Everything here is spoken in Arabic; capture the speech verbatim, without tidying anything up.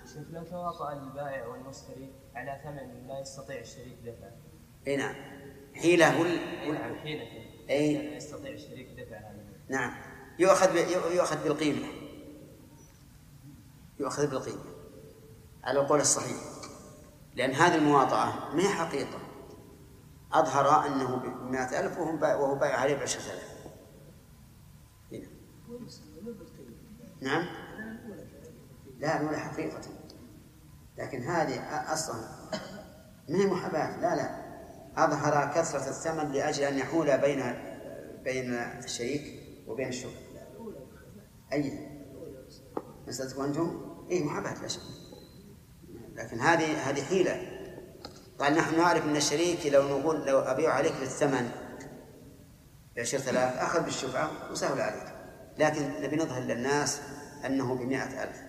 شوف لو تواطأ البائع والمشتري على ثمن لا يستطيع الشريك دفعه. اي نعم، حيلة وال... اي نعم حيلة اي لا يستطيع الشريك دفعها. نعم، يؤخذ ب... يؤخذ بالقيمة، يؤخذ بالقيمة على القول الصحيح، لأن هذه المواطأة ما هي حقيقة، أظهر أنه بمئة ألف وهو بايع عليه بعشرة آلاف. نعم، لا ولا حقيقة، لكن هذه أصلا ما هي محاباة، لا لا، أظهر كثرة الثمن لأجل أن يحول بين بين الشريك وبين الشركاء. أي مسألة أنتم إيه محاباة لا شك، لكن هذه هذه حيلة. قال نحن نعرف أن الشريك لو نقول لو أبيع عليك بالثمن بعشرة آلاف أخذ بالشفعة وسهل عليك، لكن نبي نظهر للناس أنه بمئة ألف.